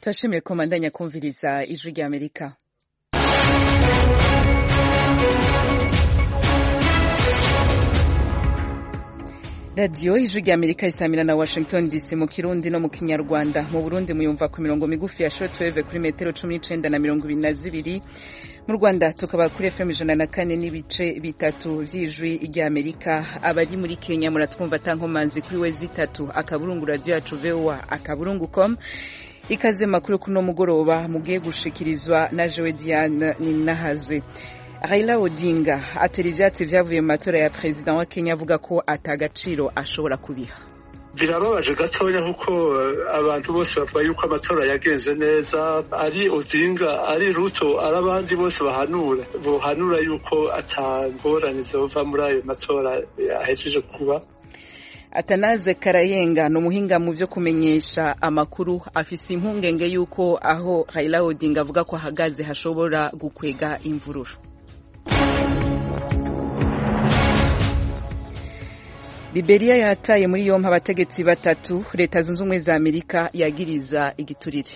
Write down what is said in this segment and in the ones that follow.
Turashimiye ko mandanya kumviriza ijwi rya Amerika. Radio ijwi rya Amerika isamira na Washington DC mu Kirundi no mu Kinyarwanda. Mu Burundi muyumva ku mirongo migufi ya shortwave kuri metero 19 na 22. Mu Rwanda tukaba kuri FM 104 n'ibice bitatu vy'ijwi rya Amerika. Abari muri Kenya muratwumva tankomanzi kuri wezi 3 akaburungu radio yacu VOA akaburungu.com. Ikaze makuru kuno mugoroba mugiye gushikirizwa na Joe Diane Ninahazwe. Raila Odinga atera ivyatsi vyavuye mu matora ya president wa Kenya avuga ko atagaciro ashobora kubiha. Birababaje gatoya kuko abantu bose bavuga yuko amatora yagenze neza, ari Odinga ari Ruto arabandi bose bohanura yuko atangorane zova muri ayo matora yahejeje kuba. Atanaze Karayenga no muhinga mu byo kumenyesha amakuru afise impungenge yuko aho Raila Odinga avuga ko ahagaze hashobora gukwega imvururu. Liberia yataye muri yompa abategetsi batatu leta zunze ubumwe za Amerika yagiriza igiturire.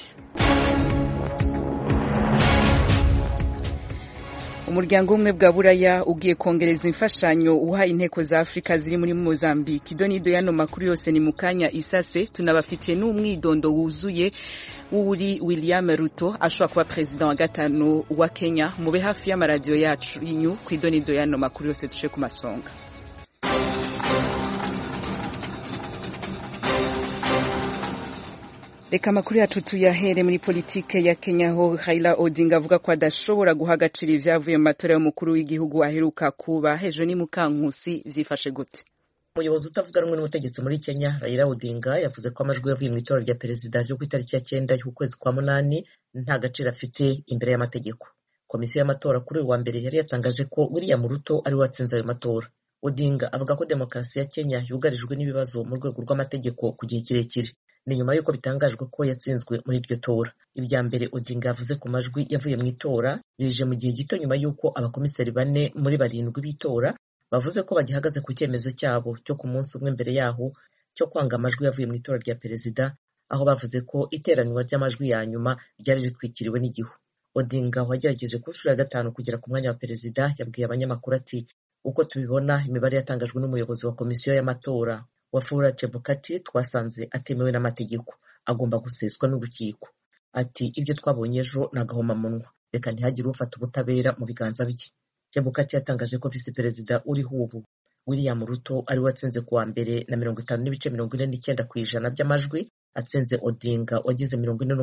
Umuryango umwe bwa Buraya ugiye kongereza imfashanyo uha inteko za Afrika ziri muri Mozambique. Donido yano makuru yose ni mukanya isase tunabafitiye n'umwidondo wuzuye w'uri William Ruto ashobora kuba president wa gatanu wa Kenya. Mube hafi y'amaradio yacu inyu ku Donido yano makuru yose tushe ku masonga. Reka makuru yacu tuyahere muri politike ya Kenya ho Raila Odinga avuga ko adashobora guha agaciro ivyavuye mu matora y'umukuru w'igihugu aheruka kuba. Hejo ni Mukankusi vyifashe gute? Umuyobozi utavuga rumwe n'ubutegetsi muri Kenya Raila Odinga yavuze ko amajwi yavuye mu itora rya perezida ryo ku itariki ya 9 y'ukwezi kwa munani nta gaciro afite imbere y'amategeko. Komisiyo y'amatora kuri wa mbere yari yatangaje ko William Ruto ari watsinze ayo matora. Odinga avuga ko demokarasi ya Kenya yugarijwe n'ibibazo mu rwego rw'amategeko ku gihe kirekire. Ni nyuma yuko bitangajwe ko yatsinzwe muri iryo tora. Ibya mbere Odinga yavuze ku majwi yavuye mu itora bije mu gihe gito nyuma yuko abakomiseri 4 muri 7 b'itora bavuze ko bagihagaze ku cyemezo cyabo cyo ku munsi umwe mbere yaho cyo kwanga amajwi yavuye mu itora rya perezida, aho bavuze ko iteranwa ry'amajwi ya nyuma ryari ritwikiriwe n'igihu. Odinga wagerageje ku nshuro ya 5 kugera ku mwanya wa perezida yabwiye abanyamakuru ati uko tubibona imibare yatangajwe n'umuyobozi wa komisiyo y'amatora Wafula Chebukati twasanze atemewe n'amategeko, agomba guseswa n'urukiko. Ati ibyo twabonye ejo nagahoma munwa, reka ntihagire ufata ubutabera mu biganza bye. Chebukati yatangaje ko vice perezida uriho ubu William Ruto ari watsinze kuwa mbere na 50.49% by'amajwi, atsinze Odinga wagize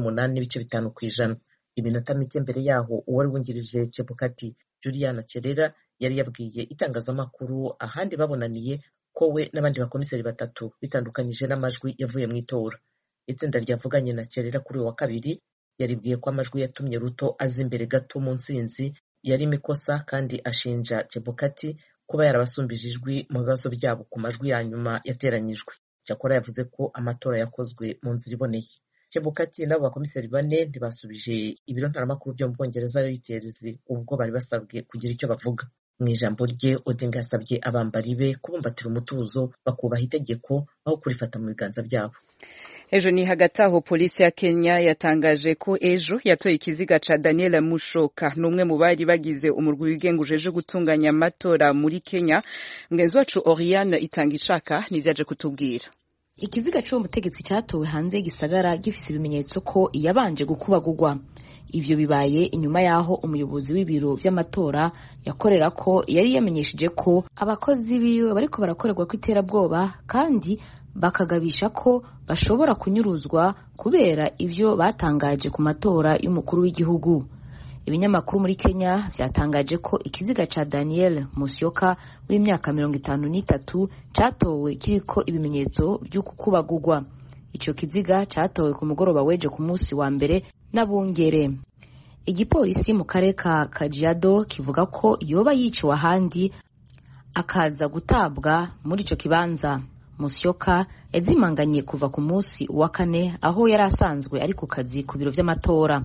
48.5%. Iminota mike mbere yaho uwari wungirije Chebukati Juliana Cherera yari yabwiye itangazamakuru ahandi babonaniye ko we n'abandi bakomiseri 3 bitandukanyije n'amajwi yavuye mu itora. Itsinda ryavuganye na Cherera kuri wa kabiri yaribwiye ko amajwi yatumye Ruto aza imbere gato mu nsinzi yari mikosa, kandi ashinja Chebukati kuba yarabasumbije ijwi mu bibazo byabo ku majwi ya nyuma yateranyijwe. Cyakora yavuze ko amatora yakozwe mu nzira iboneye. Chebukati n'abo bakomiseri 4 ntibasubije ibiro ntaramakuru byo mu Bwongereza Reuters ubwo bari basabwe kugira icyo bavuga. Mu ijambo rye Odinga yasabye abambari be kubumbatira umutuzo bakubaha itegeko aho kurifata mu biganza byabo. Ejo ni hagati aho polisi ya Kenya yatangaje ko ejo yatoye ikiziga ca Daniel Mushoka, numwe mu bari bagize umurwi wigengujeje gutunganya amatora muri Kenya. Mgenzi wacu Oriane Itangishaka nivyaje kutubwira. Ikiziga cyo mutegetsi cyatowe hanze gisagara gifise ibimenyetso ko yabanje gukubagurwa. Ivyo bibaye inyuma yaho umuyobozi w'ibiro vy'amatora yakorera ko yari yamenyesheje ko abakozi biwe bariko barakorerwa ku iterabwoba, kandi bakagabisha ko bashobora kunyuruzwa kubera ivyo batangaje ku matora y'umukuru w'igihugu. Ibinyamakuru muri Kenya vyatangaje ko ikiziga ca Daniel Musyoka w'imyaka 53 catowe kiriko ibimenyetso by'ukukubagurwa. Ico kiziga catowe ku mugoroba weje ku munsi wa mbere n'abungere. Igipolisi mu karere ka Kajiado kivuga ko yoba yiciwe ahandi akaza gutabwa muri ico kibanza. Musyoka yazimanganye kuva ku munsi wa 4 aho yari asanzwe ari ku kazi ku biro vy'amatora.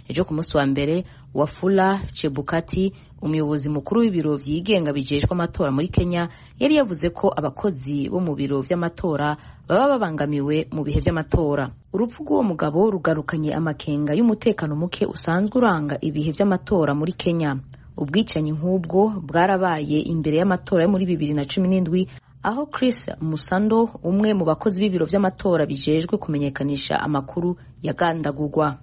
ejo ku munsi wa mbere Wafula Chebukati umuyobozi mukuru w'ibiro vyigenga bijejwe amatora muri Kenya yari yavuze ko abakozi bo mu biro vy'amatora baba babangamiwe mu bihe vy'amatora. Urupfu rw'uwo mugabo rugarukanye amakenga y'umutekano muke usanzwe uranga ibihe vy'amatora muri Kenya. Ubwicanyi nk'ubwo bwarabaye imbere y'amatora yo muri 2017 aho Chris Musando umwe mu bakozi b'ibiro vy'amatora bijejwe kumenyekanisha amakuru yagandagurwa.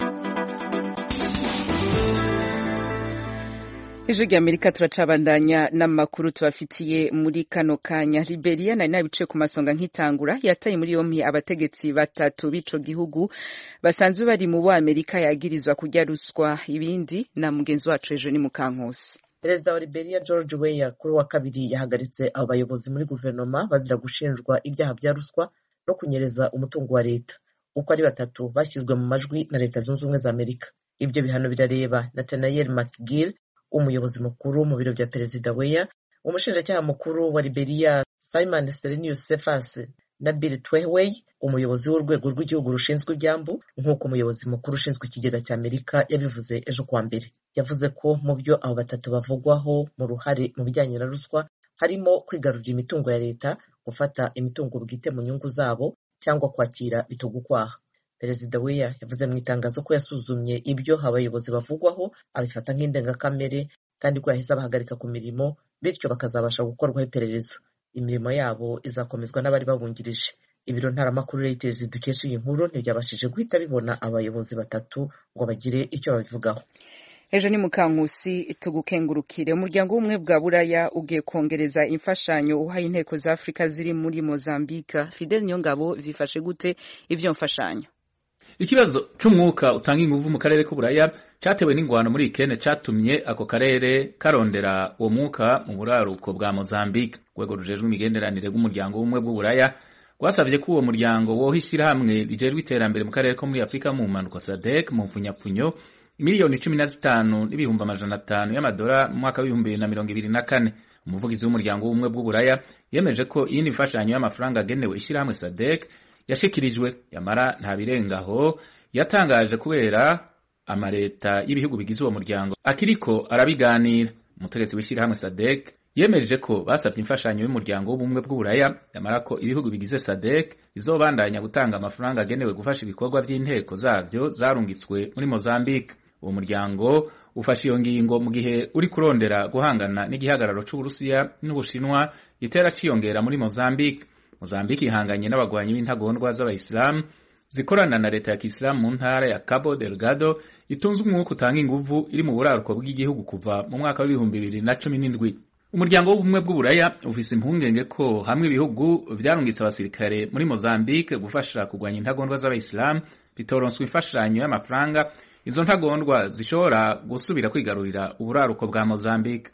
Ijwi ry'Amerika turacabandanya n'amakuru tubafitiye muri kano kanya. Liberia nari nabice ku masonga nk'itangura yataye muri yompi abategetsi batatu b'ico gihugu basanzwe bari mu Amerika yagirizwa kurya ruswa. Ibindi na mugenzi wacu ejo ni Mukankusi. Perezida wa Liberia George Weah kuri wa kabiri yahagaritse abo bayobozi muri guverinoma bazira gushinjwa ibyaha bya ruswa no kunyereza umutungo wa leta. Uko ari batatu bashyizwe mu majwi na Leta Zunze Ubumwe za Amerika. Ibyo bihano birareba Nathaniel McGill umuyobozi mukuru mu biro bya Perezida Weah, umushinjacyaha mukuru wa Liberia Simon Serenius Cephas na Bill Twehwey umuyobozi w'urwego rw'igihugu rushinzwe ibyambu, nk'uko umuyobozi mukuru ushinzwe ikigega cya Amerika yabivuze ejo kuwa mbere. Yavuze ko mu byo abo batatu bavugwaho mu ruhare mu bijyanye na ruswa harimo kwigarurira imitungo ya leta, gufata imitungo bwite mu nyungu zabo cyangwa kwakira bitugukwaha. Perezida Weah yavuze mu itangazo ko yasuzumye ibyo abayobozi bavugwaho abifata nk'indengakamere kandi ko yahise abahagarika ku mirimo bityo bakazabasha gukorwaho iperereza. Imirimo yabo izakomezwa n'abari babungirije. Ibiro ntaramakuru Reuters dukesha iyi nkuru ntibyabashije guhita bibona abayobozi batatu ngo bagire icyo babivugaho. Ejo ni Mukankusi tugukengurukire. Umuryango w'ubumwe bwa Buraya ugiye kongereza imfashanyo uhaye inteko za Afrika ziri muri Mozambique. Fidel Nyongabo vyifashe gute ivyo mfashanyo? Ikibazo c'umwuka utanga inguvu mu karere k'Uburaya cyatewe n'ingwano muri Ikene catumye ako karere karondera uwo mwuka mu buraruko bwa Mozambique. Rwego rujejwe imigenderanire rw'umuryango w'ubumwe bw'Uburaya rwasavye ko uwo muryango wohishira hamwe rijejwe iterambere mu karere ko muri Afrika mu mpanuka SADC mu mfunyapfunyo miliyoni 15 n'ibihumbi 500 y'amadolari mu mwaka wa 2024. Umuvugizi w'umuryango w'ubumwe bw'Uburaya yemeje ko iyi mfashanyo y'amafaranga agenewe ishirahamwe SADC yashikirijwe yamara nta birengaho yatangaje kubera amareta y'ibihugu bigize uwo muryango akiriko arabiganira. Umutegetsi w'ishirahamwe SADC yemeje ko basavye imfashanyo y'umuryango w'ubumwe bw'Uburaya yamara ko ibihugu bigize SADC bizobandanya gutanga amafaranga agenewe gufasha ibikorwa by'inteko zavyo zarungitswe muri Mozambique. Uwo muryango ufashe iyo ngingo mu gihe uri kurondera guhangana n'igihagararo c'Uburusiya n'Ubushinwa gitera ciyongera muri Mozambique. Mozambique ihanganye n'abagwanyi b'intagondwa z'abayisilamu zikorana na leta ya Kisilamu mu ntara ya Cabo Delgado itunze umwuka utanga inguvu iri mu buraruko bw'igihugu kuva mu mwaka wa 2017. Umuryango w'ubumwe bw'Uburaya ufise impungenge ko hamwe ibihugu vyarungitse abasirikare muri Mozambique gufasha kugwanya intagondwa z'abayisilamu bitoronswa imfashanyo y'amafaranga, izo ntagondwa zishobora gusubira kwigarurira uburaruko bwa Mozambique.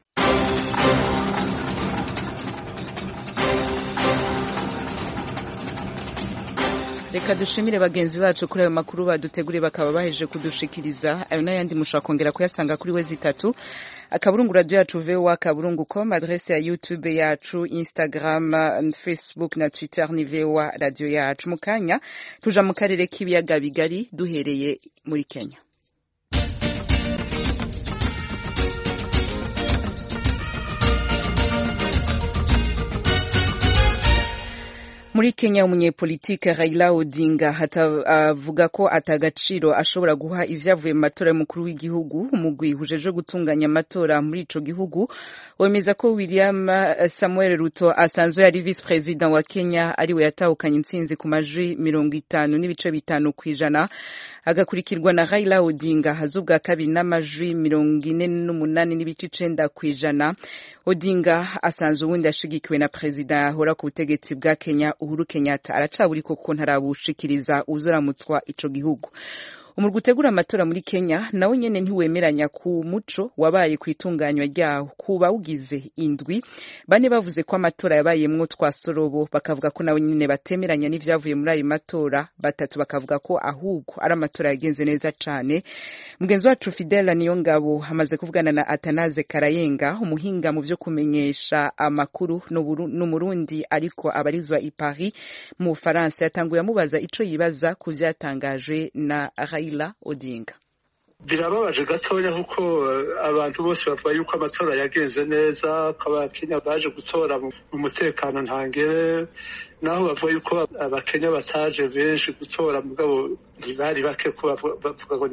Reka dushimire bagenzi bacu kuri ayo makuru baduteguriye bakaba baheje kudushikiriza. Ayo n'ayandi mushobora kongera kuyasanga kuri wezi 3 akaburungu radio yacu voa.com, adresse ya YouTube yacu, Instagram, Facebook na Twitter ni voa radio yacu. Mukanya tuja mu karere k'ibiyaga bigari duhereye muri Kenya. Muri Kenya umunyepolitike Raila Odinga avuga ko atagaciro ashobora guha ivyavuye mu matora y'umukuru w'igihugu. Umugwi ujeje gutunganya amatora muri ico gihugu wemeza ko William Samuel Ruto asanzwe ari vice president wa Kenya ariwe yatahukanye intsinzi ku majwi 50.5% agakurikirwa na Raila Odinga hazubwa kabiri n'amajwi 48.9%. Odinga asanzwe ubundi ashigikiwe na president ahora ku butegetsi bwa Kenya Uhuru Kenyatta aracaburiko kuko ntarabushikiriza uzoramutswa ico gihugu. Umurwi utegura amatora muri Kenya nawe nyene ntiwemeranya ku muco wabaye kwitunganywa ryaho kuba ugize indwi. Bane bavuze ko amatora yabayemwo twasorobo bakavuga ko nawe nyene batemeranya n'ivyavuye muri ayo matora, batatu bakavuga ko ahubwo ari amatora yagenze neza cane. Mugenzi wacu Fidel Niyongabo hamaze kuvugana na Atanaze Karayenga umuhinga mu vyo kumenyesha amakuru n'umurundi ariko abarizwa i Paris mu Faransa, yatanguye amubaza ico yibaza ku vyatangajwe na Raila Odinga. birababaje gatoya kuko abantu bose bavuga yuko amatora yagenze neza, ko abakenya baje gutora mu mutekano ntangere, naho bavuga yuko abakenya bataje benshi gutora, mugabo ntibari bake, ko bavuga ngo ni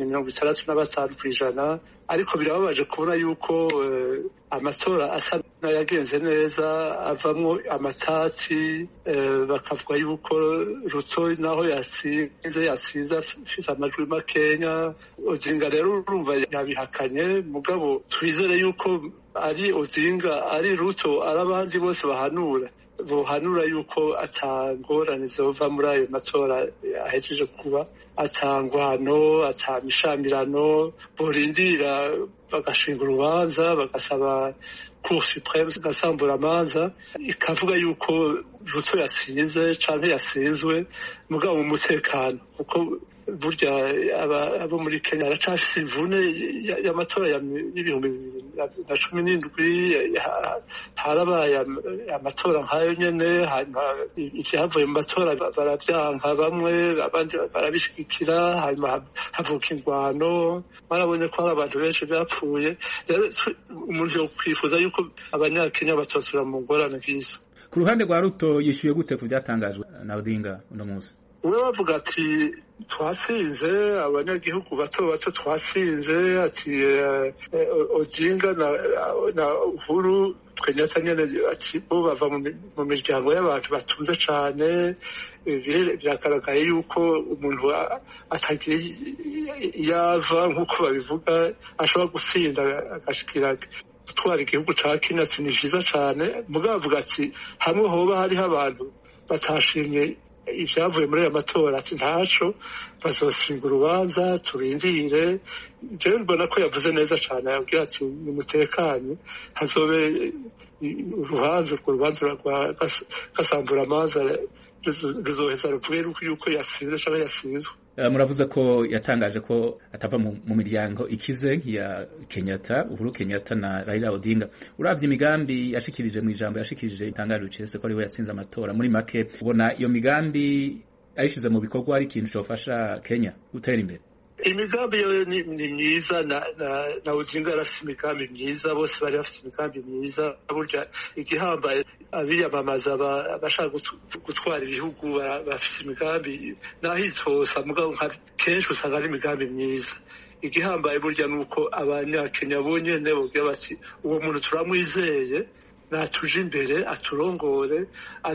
65%, ariko birababaje kubona yuko amatora asa n'ayagenze neza, avamwo amatati, bakavuga yuko Ruto naho yasize afise amajwi makenya. Odinga rero urumva yabihakanye, mugabo twizere yuko ari Odinga ari Ruto ari abandi bose bohanura yuko atangorane zova muri ayo matora ahejeje kuba, atangwano, atamishamirano, borindira bagashinga urubanza, bagasaba Cour supreme igasambura amanza ikavuga yuko Ruto yasize canke yasizwe, mugabo mu mutekano, kuko burya abo muri Kenya baracafise imvune y'amatora y'ibihumbi 2017, harabaye amatora nk'ayo nyene, hanyuma ivyavuye mu matora baravyanka bamwe, abandi barabishigikira, hanyuma havuka ingwano, barabonye ko hari abantu benshi bapfuye. Umuntu yokwifuza yuko abanyakenya batosura mu ngorane nk'izo. Ku ruhande rwa Ruto yishuye gute ku byatangajwe na Odinga uno munsi? We bavuga ati twasinze, abanyagihugu bato twasinze, ati Odinga na Uhuru Kenyatta nyene ati bo bava mu miryango y'abantu batunze cane, byagaragaye yuko umuntu atagira yava nk'uko babivuga ashobora gusinda agashikira gutwara igihugu ca Kenya, ni vyiza cane. Mugabo avuga ati hamwe hoba hariho abantu batashimye ivyavuye muri aya matora, ati ntaco, bazoshinga urubanza, turindire. Jewe mbona ko yavuze neza cane, yabwira ati nimutekanye, hazobe urwo rubanza rwa gasambura amaza ruzoheza ruvuge yuko yasinze canke yasizwe. Muravuze ko yatangaje ko atava mu miryango ikize ya Kenyatta, Uhuru Kenyatta na Raila Odinga. Uravye imigambi yashikirije mu ijambo yashikirije itangaje cese ko ari we yasinze amatora, muri make ubona iyo migambi ayishize mu bikorwa ari ikintu cofasha Kenya gutera imbere? Imigambi yo ni myiza, na Odinga arafise imigambi myiza, bose bari bafise imigambi myiza. Burya igihambaye abiyamamaza bashaka gutwara ibihugu bafise imigambi, naho itosa mugabo kenshi usanga ari imigambi myiza. Igihambaye burya nuko abanyakenya bonyene bogira bati uwo muntu turamwizeye, natuje imbere, aturongore,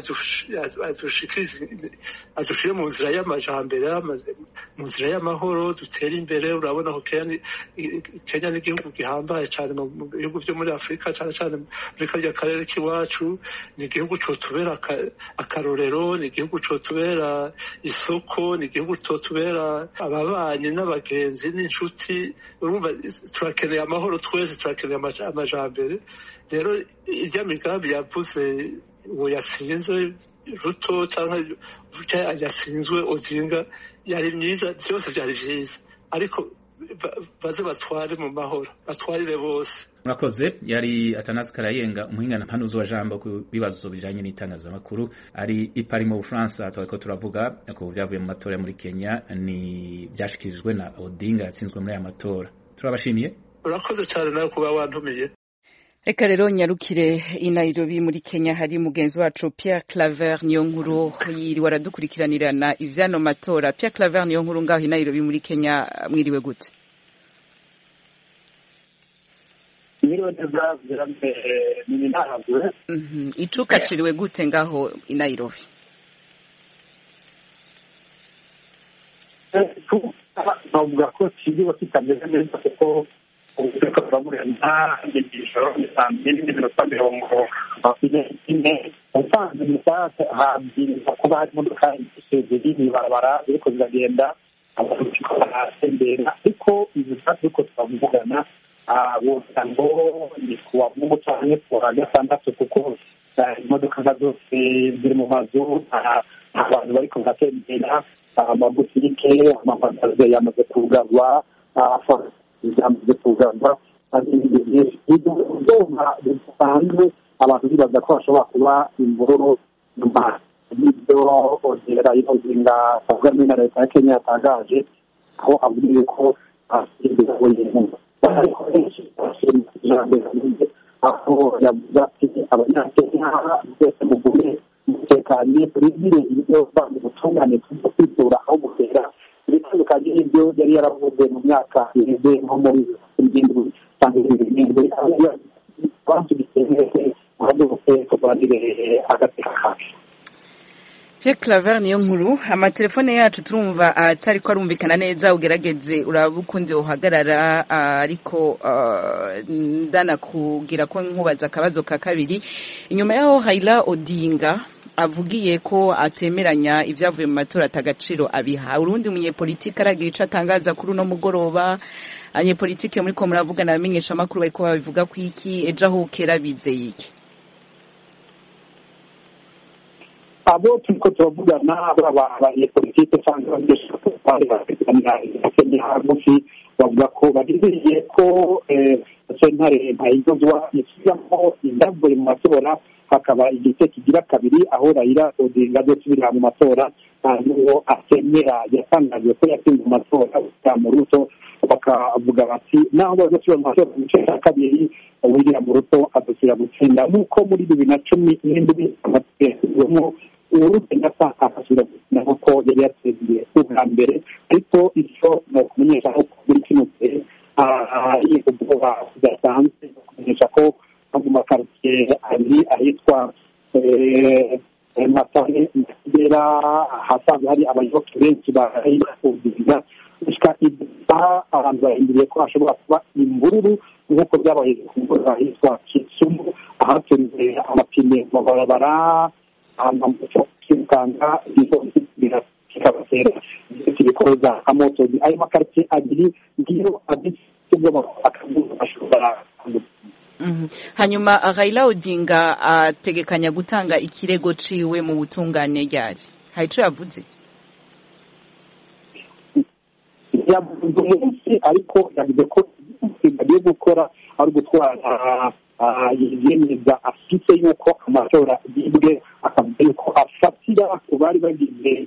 adushire mu nzira y'amajambere, mu nzira y'amahoro, dutere imbere. Urabona ko Kenya ni igihugu gihambaye cyane mu bihugu vyo muri Afrika, cyane muri karya karere k'iwacu. Ni igihugu cotubera akarorero, ni igihugu cotubera isoko, ni igihugu cotubera ababanyi n'abagenzi n'inshuti. Urumva turakeneye amahoro, twese turakeneye amajambere. Rero irya migambi yavuze uwo yasinze Ruto canke yasinzwe Odinga yari myiza, byose byari vyiza, ariko baze batware mu mahoro, batwarire bose. Murakoze. Yari Athanase Karayenga, umuhingana mpanuzi wa jambo ku bibazo bijanye n'itangazamakuru, ari i Paris mu Bufaransa. Twako turavuga ko vyavuye mu matora muri Kenya, ni vyashikirijwe na Odinga yatsinzwe muri aya matora. Turabashimiye. Urakoze cyane nawe kuba wantumiye. Reka rero nyarukire i Nairobi muri Kenya, hari mugenzi wacu Pierre Claver Niyonkuru yiri waradukurikiranirana ivyano matora. Pierre Claver Niyonkuru ngaho i Nairobi muri Kenya, mwiriwe gute? Mwiriwe neza, ni nahagure. Icuka ciriwe gute ngaho i Nairobi? Navuga ko kigiye kitameze neza kuko ubutaka bw'amurema n'igishoro n'isambye n'iminota 40 usanzwe misate habyirizwa kuba hari imodoka ziri barabara ariko ziragenda abantu barasembera, ariko ibisate ariko twavugana wosa ngo ni kuwa Mungu canke kuwa gatandatu, kuko imodoka nka zose ziri mu mazu, abantu bariko baratembera, amabutike, amapantaro yamaze kugarwa, yamaze kugarwa, ibyuma bisanzwe abantu bibaza ko bashobora kuba imvururu nyuma y'ibyo Raila Odinga avuga muri leta ya Kenya yatangaje, aho avuga ko asigura wenyine ariko benshi bashimye aho yavuze ati abanyakenya bose mugume mutekanye turindire ibyo bamutungane tujya kwitura aho gutera ibitandukanye n'ibyo yari yaravuze mu myaka iheze nko muri indwi cyangwa ibindi abantu bikeneye ahubwo tubanire agateka kacu. Pierre Claver niyo nkuru amatelefone yacu turumva atari ko arumvikana neza ugerageze urabukunze uhagarara ariko ndana kugira ko nkubaza akabazo ka kabiri inyuma yaho Raila Odinga avugiye ko atemeranya ivyavuye mu matora atagaciro abiha urundi munyepolitike aragira ico atangaza kuri uno mugoroba abanyepolitike muri ko muravugana bamenyesha amakuru bariko babivuga ku iki ejo aho kera bizeye iki abo turiko turavugana abanyepolitike cyangwa abanyeshuri hagufi bavuga ko bagizeye ko sentare ntayigozwa isubiramo ibyavuye mu matora hakaba igice kigira kabiri aho Raila Odinga azosubira mu matora n'uwo atemera yatangajwe ko yatsinze mu matora mu Ruto bakavuga bati naho bazosubira mu matora mu gice cya kabiri William Ruto azosubira gutsinda nk'uko muri 2017 amategeko uruti ndasa akasubira gutsinda nk'uko yari yatsindiye ubwa mbere ariko icyo ni ukumenyesha ko muri kino gihe ubwoba budasanzwe kumenyesha ko mu makaritsiye abiri ahitwa Matane Kigera hasanzwe hari abayoboke benshi barayikuziza gushika ibisaha abantu bahinduriye ko hashobora kuba imvururu nk'uko byabaye ku mvura ahitwa Kisumu ahatunze amapine mu barabara amamoto kikanga kikabatera ibikoza amotozi ayo makaritsiye abiri ngiyo abisubwamo akazuba ashobora hanyuma Raila Odinga ategekanya gutanga ikirego ciwe mu butungane ryari hari ico yavuze yavuze ariko yavuze ko bagiye gukora ari gutwara yemeza afite yuko amatora yibwe akavuga yuko afatira ku bari bagize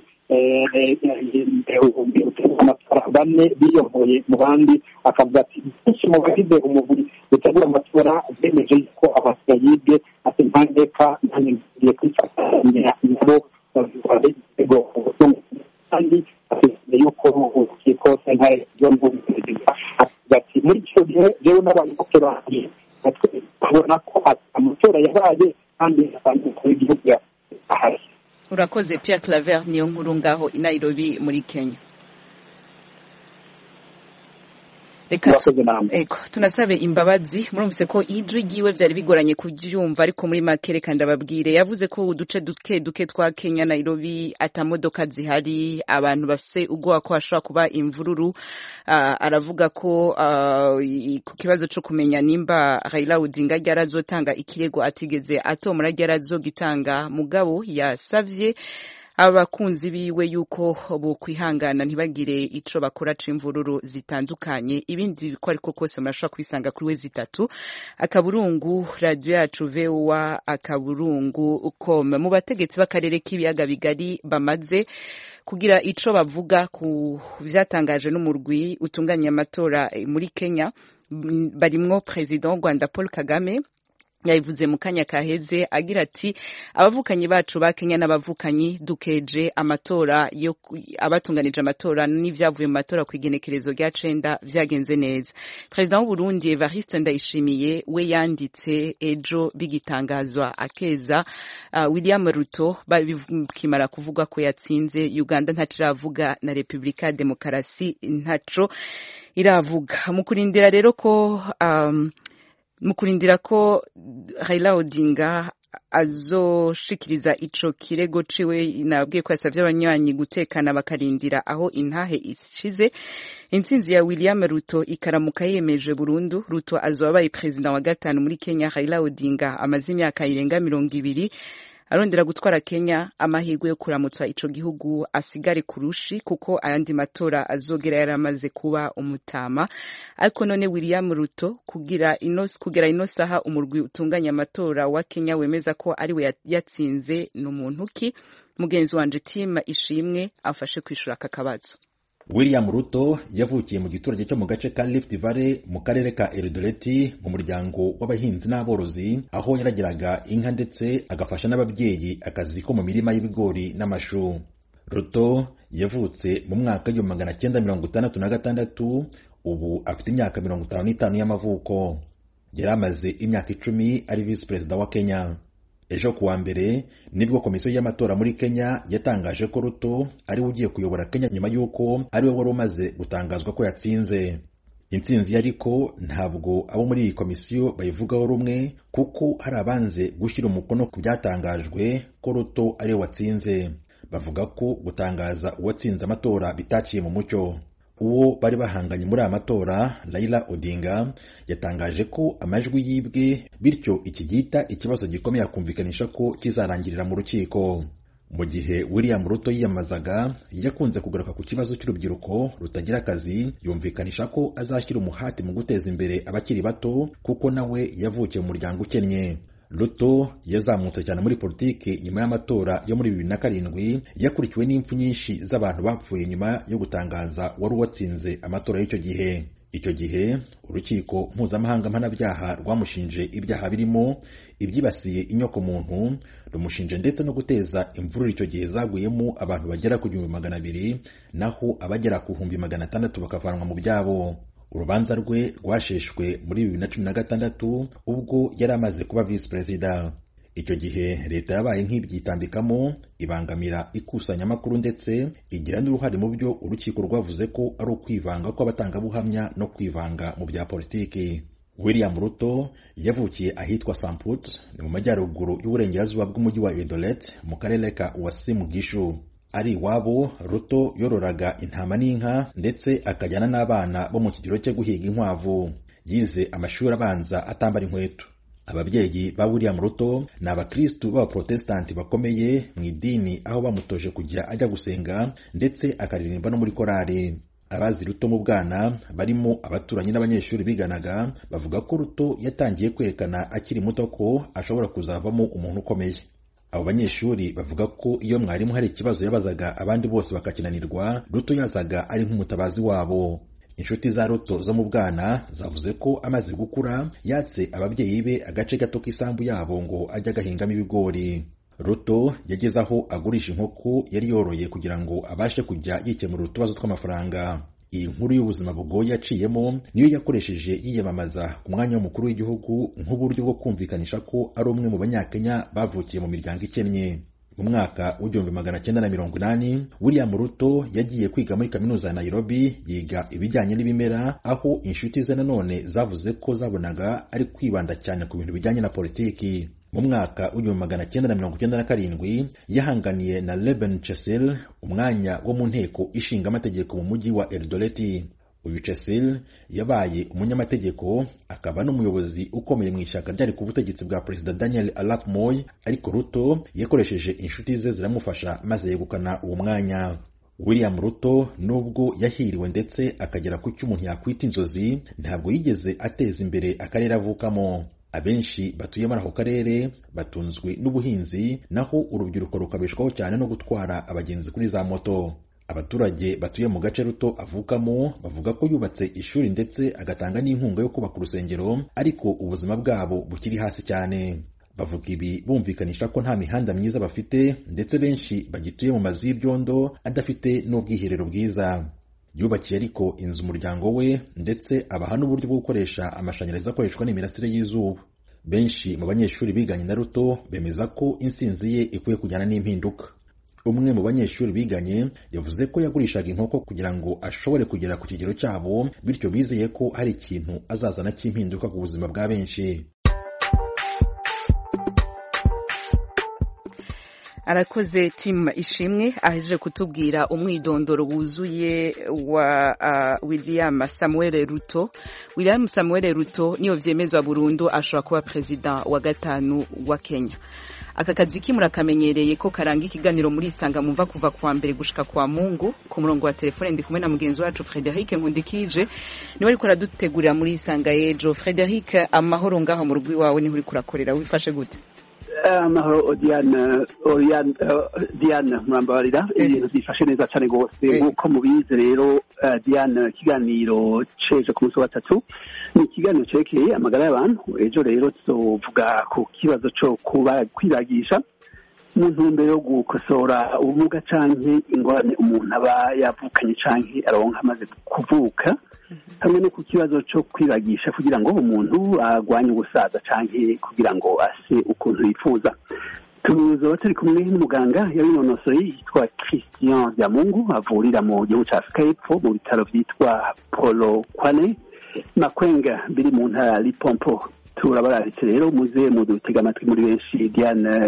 amatora bane biyoboye mu bandi akavuga ati benshi mu bagize umubiri utegura amatora bemeje yuko amatora yibwe ati ntandeka ngiye kwifatanya nabo bagego kandi afite yuko urukiko sentare yo mu perezida ati muri icyo gihe rero n'abayoboke banjye babona ko amatora yabaye kandi asanzwe ku gihugu ahari. Urakoze Pierre Claver niyo nkuru ngaho i Nairobi muri Kenya. Reka tunasabe imbabazi murumvise ko ijwi giwe byari bigoranye kuryumva ariko muri makereka ndababwire yavuze ko uduce duke twa Kenya Nairobi atamodoka zihari abantu bafise ubwoba ko hashobora kuba imvururu aravuga ko ku kibazo cyo kumenya nimba Raila Odinga yarazotanga ikirego atigeze atomora yarazogitanga mugabo yasavye abakunzi biwe yuko bo kwihangana ntibagire ico bakora c'imvururu zitandukanye ibindi biko ariko kose murashobora kwisanga kuri we zitatu akaburungu radio yacu VOA akaburungu.com mu bategetsi b'akarere k'ibiyaga bigari bamaze kugira ico bavuga ku vyatangaje n'umurwi utunganya amatora muri Kenya barimwo president w'u Rwanda Paul Kagame yabivuze mu kanya kaheze agira ati abavukanyi bacu ba Kenya n'abavukanyi dukeje amatora yo abatunganije amatora n'ivyavuye mu matora kwigenekerezo rya 9 vyagenze neza. President w'u Burundi Evariste Ndayishimiye we yanditse ejo bigitangazwa akeza William Ruto babikimara kuvuga ko yatsinze Uganda ntaciravuga na Republika Demokarasi ntaco iravuga mu kurindira rero ko mukurindira ko Raila Odinga azoshikiriza ico kirego ciwe nabwiye ko yasavye abanywanyi gutekana bakarindira aho intahe ishize intsinzi ya William Ruto ikaramuka yemeje burundu Ruto azobaye president wa gatanu muri Kenya Raila Odinga amaze imyaka irenga 20 arondera gutwara Kenya amahirwe yo kuramutsa ico gihugu asigare kurushi kuko ayandi matora azogera yaramaze kuba umutama ariko none William Ruto kugera ino saha umurwi utunganya amatora wa Kenya wemeza ko ari we yatsinze n'umuntu ki mugenzi wanje Tim Ishimwe afashe kwishura kakabazo. William Ruto yavukiye mu giturage cyo mu gace ka Rift Valley mu karere ka Eldoret mu muryango w'abahinzi n'aborozi, aho yaragiraga inka ndetse agafasha n'ababyeyi akazi ko mu mirima y'ibigori n'amashu. Ruto yavutse mu mwaka w'1956, ubu afite imyaka 55 y'amavuko. Yari amaze imyaka 10 ari vice perezida wa Kenya. Ejo kuwa mbere nibwo komisiyo y'amatora muri Kenya yatangaje ko Ruto ari ugiye kuyobora Kenya nyuma y'uko ari we wari umaze gutangazwa ko yatsinze. Intsinzi ariko ntabwo abo muri iyi komisiyo bayivugaho rumwe, kuko hari abanze gushyira umukono ku byatangajwe ko Ruto ari we watsinze. Bavuga ko gutangaza uwatsinze amatora bitaciye mu mucyo. Uwo bari bahanganye muri amatora, Raila Odinga, yatangaje ko amajwi yibwe, bityo iki gihita ikibazo gikomeye akumvikanisha ko kizarangirira mu rukiko. Mu gihe William Ruto yiyamazaga, yakunze kugaruka ku kibazo cy'urubyiruko rutagira akazi, yumvikanisha ko azashyira umuhati mu guteza imbere abakiri bato, kuko nawe yavukiye mu muryango ukennye. Ruto yazamutse cyane muri politiki nyuma y'amatora yo muri 2007, yakurikiwe n'impfu nyinshi z'abantu bapfuye nyuma yo gutangaza wari watsinze amatora y'icyo gihe. Icyo gihe urukiko mpuzamahanga mpanabyaha rwamushinje ibyaha birimo ibyibasiye inyoko muntu, rumushinje ndetse no guteza imvururu icyo gihe zaguyemo abantu bagera ku 200,000, naho abagera ku 600 bakavanwa mu byabo. Urubanza rwe rwasheshwe muri 2016 ubwo yari amaze kuba vice perezida. Icyo gihe leta yabaye nk'ibyitambikamo, ibangamira ikusanyamakuru ndetse igira n'uruhare mu byo urukiko rwavuze ko ari ukwivanga kw'abatangabuhamya no kwivanga mu bya politiki. William Ruto yavukiye ahitwa Samput, ni mu majyaruguru y'uburengerazuba bw'umujyi wa Eldoret mu karere ka Uasin Gishu. Ari iwabo, Ruto yororaga intama n'inka ndetse akajyana n'abana bo mu kigero cyo guhiga inkwavu. Yize amashuri abanza atambara inkweto. Ababyeyi ba William Ruto ni abakristu b'abaprotestanti bakomeye mu idini, aho bamutoje kujya ajya gusenga ndetse akaririmba no muri korali. Abazi Ruto mu bwana barimo abaturanyi n'abanyeshuri biganaga bavuga ko Ruto yatangiye kwerekana akiri muto ko ashobora kuzavamo umuntu ukomeye. Abo banyeshuri bavuga ko iyo mwarimu hari ikibazo yabazaga abandi bose bakakinanirwa, Ruto yazaga ari nk'umutabazi wabo. Inshuti za Ruto zo mu bwana zavuze ko amaze gukura yatse ababyeyi be agace gato k'isambu yabo ngo ajye agahingamo ibigori. Ruto yageze aho agurisha inkoko yari yoroye kugira ngo abashe kujya yikemurira utubazo tw'amafaranga. Iyi nkuru y'ubuzima bugoye yaciyemo niyo yakoresheje yiyamamaza ku mwanya w'umukuru w'igihugu nk'uburyo bwo kumvikanisha ko ari umwe mu banyakenya bavukiye mu miryango ikennye. Mu mwaka w'1980, William Ruto yagiye kwiga muri kaminuza ya Nairobi, yiga ibijyanye n'ibimera, aho inshuti ze nanone zavuze ko zabonaga ari kwibanda cyane ku bintu bijyanye na politiki. Mu mwaka w'1997 yahanganiye na Reuben Chessel umwanya wo mu nteko ishinga amategeko mu mujyi wa Eldoret. Uyu Chessel yabaye umunyamategeko, akaba n'umuyobozi ukomeye mu ishyaka ryari ku butegetsi bwa Perezida Daniel Arap Moi, ariko Ruto yakoresheje inshuti ze ziramufasha maze yegukana uwo mwanya. William Ruto nubwo yahiriwe ndetse akagera ku cyo umuntu yakwita inzozi, ntabwo yigeze ateza imbere akarere avukamo. Abenshi batuye muri ako karere batunzwe n'ubuhinzi, naho urubyiruko rukabeshwaho cyane no gutwara abagenzi kuri za moto. Abaturage batuye mu gace Ruto avukamo bavuga ko yubatse ishuri ndetse agatanga n'inkunga yo kubaka urusengero, ariko ubuzima bwabo bukiri hasi cyane. Bavuga ibi bumvikanisha ko nta mihanda myiza bafite, ndetse benshi bagituye mu mazu y'ibyondo adafite n'ubwiherero bwiza. Yubakiye ariko inzu umuryango we ndetse abaha n'uburyo bwo gukoresha amashanyarazi akoreshwa n'imirasire y'izuba. Benshi mu banyeshuri biganye na Ruto bemeza ko insinzi ye ikwiye kujyana n'impinduka. Umwe mu banyeshuri biganye yavuze ko yagurishaga inkoko kugira ngo ashobore kugera ku kigero cyabo, bityo bizeye ko hari ikintu azazana cy'impinduka ku buzima bwa benshi. Arakoze Tim Ishimwe aje kutubwira umwidondoro wuzuye wa William Samuel Ruto. William Samuel Ruto niyo vyemezwa burundu ashobora kuba president wa gatanu wa Kenya. Aka kazi kimurakamenyereye ko karanga ikiganiro muri Isanga mumva kuva kwa mbere gushika kwa Mungu. Ku murongo wa telefone ndi kumwe na mugenzi wacu Frederic Nkundikije, niwe ariko aradutegurira muri Isanga ejo. Frederic, amahoro ngaho mu rugo iwawe ni uri kurakorera, wifashe gute? amahoro Diane murambabarira ibintu byifashe neza cyane rwose nk'uko mubizi rero Diane ikiganiro ceje ku munsi wa gatatu ni ikiganiro cerekeye amagara y'abantu ejo rero tuzovuga ku kibazo cyo kwibagisha mu ntumbero yo gukosora ubumuga canke ingorane umuntu aba yavukanye canke aronka amaze kuvuka hamwe no ku kibazo cyo kwibagisha kugira ngo umuntu agwanye ubusaza canke kugira ngo ase ukuntu yifuza tuzoba turi kumwe n'umuganga yabinonosoye yitwa Christian Vyamungu avurira mu gihugu ca Afrika y'Epfo mu bitaro vyitwa Polo Kwane Makwenga biri mu ntara Lipompo turabararitse rero muze mudutega amatwi muri benshi Diane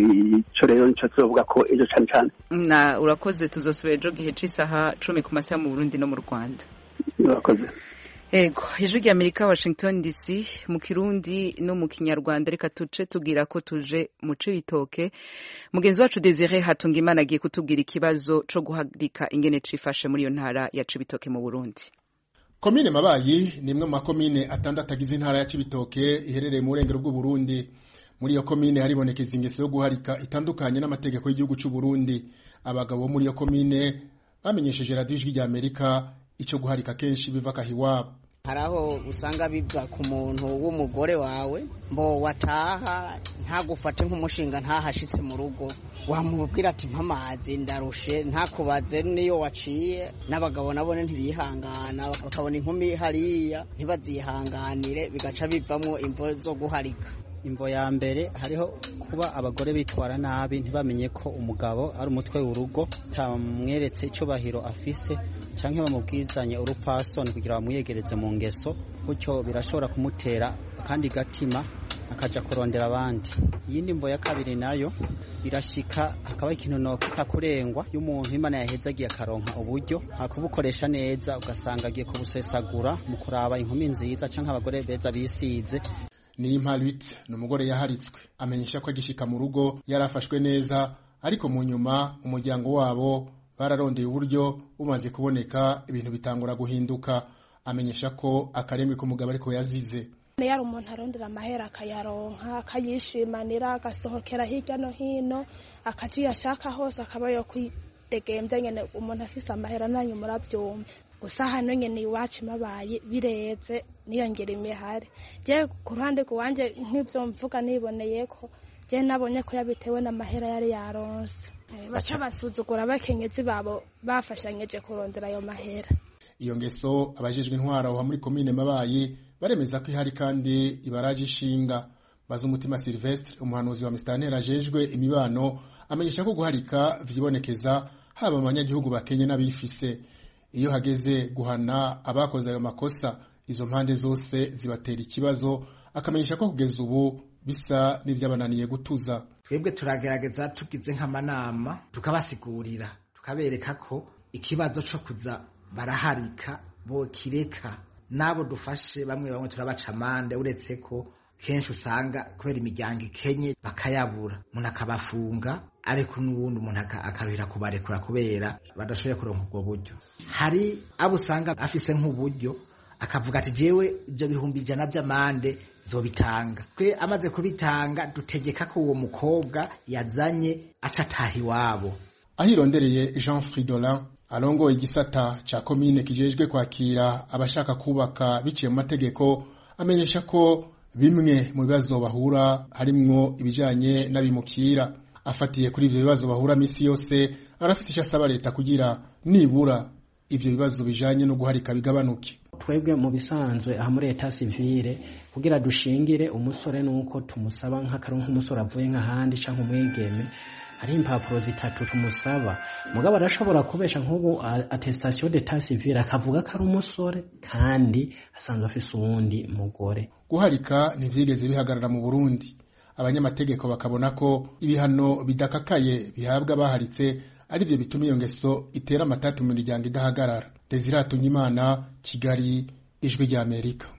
ico rero nico tuzovuga ko ejo cane cane na urakoze tuzosubira ejo gihe c'isaha 10 ku masaha mu Burundi no mu Rwanda urakoze ego ijwi ry'Amerika Washington DC mu Kirundi no mu Kinyarwanda reka tuce tugira ko tuje mu Cibitoke mugenzi wacu Desire Hatungimana agiye kutubwira ikibazo co guhagarika ingene cifashe muri iyo ntara ya Cibitoke mu Burundi. Komine Mabayi ni imwe mu makomine atandatu agize intara ya Cibitoke iherereye mu burengero bw'u Burundi. Muri iyo komine haribonekeza ingeso yo guharika itandukanye n'amategeko y'igihugu cy'u Burundi. Abagabo muri iyo komine bamenyesheje radio ijwi ry'Amerika ico guharika kenshi biva kahiwabo. Haraho usanga biva ku muntu w'umugore wawe mbo wataha ntagufate nk'umushinga ntahashitse mu rugo wamubwira ati mpamazi ndarushe ntakubaze niyo waciye n'abagabo nabone ntibihangana bakabona inkumi hariya ntibazihanganire bigaca bivamwo imvo zo guharika. Imvo ya mbere hariho kuba abagore bitwara nabi ntibamenye ko umugabo ari umutwe w'urugo tamweretse icubahiro afise canke bamubwizanye urupfasoni kugira bamuyegereze mu ngeso gutyo birashobora kumutera kandi gatima akaja kurondera abandi. Iyindi mvo ya kabiri nayo birashika hakaba ikintu no kutakurengwa y'umuntu Imana yahezagiye akaronka uburyo hakubukoresha neza ugasanga agiye kubusesagura mu kuraba inkumi nziza canke abagore beza bisize. Ni Impaluit n'umugore yaharitswe amenyesha ko agishika mu rugo yarafashwe neza ariko mu nyuma umuryango wabo bararondeye uburyo bumaze kuboneka ibintu bitangura guhinduka. Amenyesha ko akaremwe k'umugabo ariko yazize yari umuntu arondera amahera akayaronka akayishimanira agasohokera hirya no hino akajiyashaka hose akaba yo kwidegemvya nyene umuntu afise amahera nanyu muravyumva gusa hano nyene iwacu Mabayi bireze niyongera imihari je ku ruhande rwanje nk'ivyo mvuga niboneye ko je nabonye ko yabitewe n'amahera yari yaronse baca basuzugura abakenyezi babo bafashanyeje kurondera ayo mahera. Iyo ngeso abajejwe intwaro muri komine Mabayi baremeza ko ihari kandi ibaraje ishinga. Bazumutima Silvestre umuhanuzi wa Mistantera ajejwe imibano amenyesha ko guharika vyibonekeza haba abanyagihugu bakenye n'abifise. Iyo hageze guhana abakoze ayo makosa izo mpande zose zibatera ikibazo akamenyesha ko kugeza ubu bisa n'ivyabananiye gutuza. Twebwe turagerageza tugize nk'amanama tukabasigurira tukabereka ko ikibazo co kuza baraharika bo kireka nabo dufashe bamwe turabaca amande uretse ko kenshi usanga kubera imiryango ikenye bakayabura umuntu akabafunga ariko n'ubundi umuntu akaruhira kubarekura kubera badashoboye kuronka ubwo buryo. Hari abo usanga afise nk'uburyo akavuga ati jewe ibyo bihumbi 100 by'amande zobitanga twe amaze kubitanga dutegeka ko uwo mukobwa yazanye acatahi wabo. Ahirondereye Jean Fridolin alongo igisata ca komine kijejwe kwakira abashaka kubaka biciye mu mategeko amenyesha ko bimwe mu bibazo bahura harimwo ibijanye n'abimukira. Afatiye kuri ivyo bibazo bahura misi yose arafite icyo asaba leta kugira nibura ivyo bibazo bijanye no guharika bigabanuke. Twebwe mu bisanzwe aha muri Etat Civile kugira dushingire umusore nuko tumusaba nk'akaronka umusore avuye nk'ahandi canke umwigeme hari impapuro zitatu tumusaba mugabo arashobora kubesha nk'ubu attestation d'Etat Civile akavuga ko ari umusore kandi asanzwe afise uwundi mugore. Guharika ntivyigeze bihagarara mu Burundi. Abanyamategeko bakabona ko ibihano bidakakaye bihabwa abaharitse ari byo bituma iyo ngeso itera amatatu mu miryango idahagarara. Desire Hatungimana, Kigali, Ijwi ry'Amerika.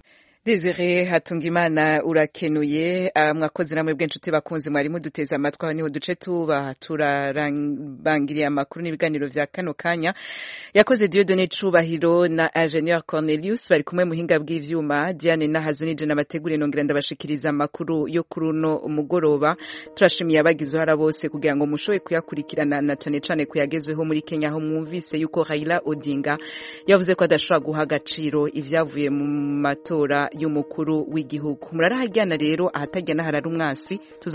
Desire Hatungimana urakenuye. Mwakoze namwe bw'inshuti bakunze mwari muduteze amatwi. Aho niho duce tuba turarangiriye amakuru n'ibiganiro vya kano kanya. Yakoze Dieudonné Cubahiro na Ingenieur Cornelius bari kumwe muhinga bw'ivyuma. Diane Nahazunije n'abategure nongera ndabashikiriza amakuru yo kuruno umugoroba. Turashimiye abagize hara bose kugira ngo mushoye kuyakurikirana na cane kuyagezweho muri Kenya, aho mwumvise yuko Raila Odinga yavuze ko adashobora guha agaciro ivyavuye mu matora y'umukuru w'igihugu. Murarahajyana rero ahatajyana harari umwasi.